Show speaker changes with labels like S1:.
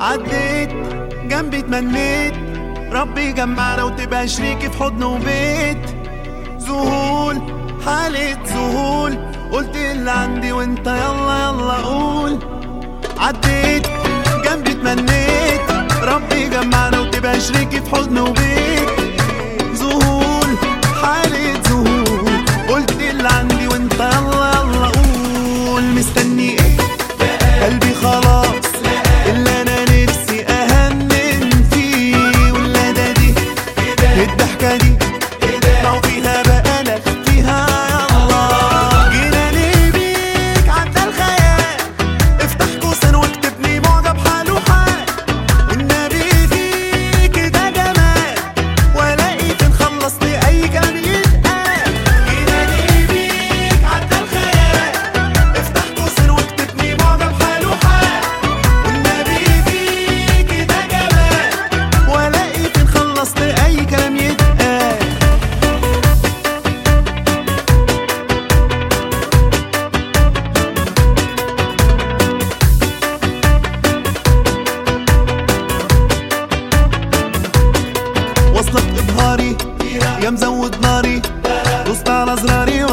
S1: عديت جنبي تمنيت ربي جمعنا وتبقى شريكي في حضن وبيت. ذهول حالة ذهول قلت اللي عندي وانت يلا يلا قول. عديت جنبي تمنيت ربي جمعنا وتبقى شريكي في حضن وبيت. ذهول حالة ذهول قلت اللي عندي وانت يلا يلا قول. مستني ايه قلبي خلاص اللي انا نفسي اهنن فيه. ولا ده دي الضحكة دي لو فيها بقالك فيها يلا. جينا ليه بيك عدى الخيال افتح قوسين واكتبني معجب حال وحال. والنبي فيك ده جمال والاقي فين خلصت اي كلام يتقال. جينا ليه بيك عدى الخيال افتح قوسين واكتبني معجب حال وحال. والنبي فيك ده جمال والاقي فين خلصت اي كلام يتقال. وصلت إبهاري يا مزود ناري دوست على زراري